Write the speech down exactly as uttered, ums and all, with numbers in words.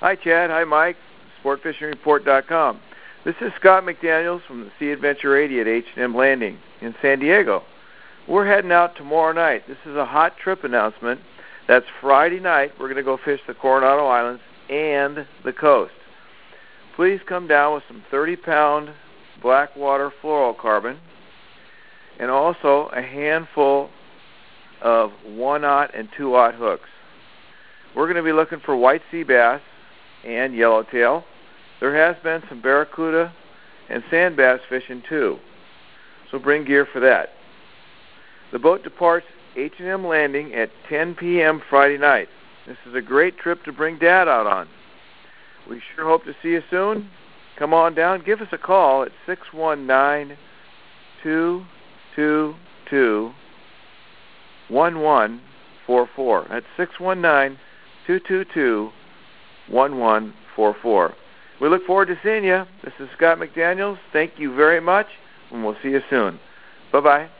Hi, Chad. Hi, Mike. Sport Fishing Report dot com. This is Scott McDaniels from the Sea Adventure eighty at H and M Landing in San Diego. We're heading out tomorrow night. This is a hot trip announcement. That's Friday night. We're going to go fish the Coronado Islands and the coast. Please come down with some thirty pound blackwater fluorocarbon and also a handful of one-aught and two-aught hooks. We're going to be looking for white sea bass and yellowtail. There has been some barracuda and sand bass fishing too, so bring gear for that. The boat departs H and M Landing at ten p m Friday night. This is a great trip to bring Dad out on. We sure hope to see you soon. Come on down. Give us a call at six one nine, two two two, one one four four. That's six one nine, two two two, one one four four. We look forward to seeing you. This is Scott McDaniels. Thank you very much, and we'll see you soon. Bye-bye.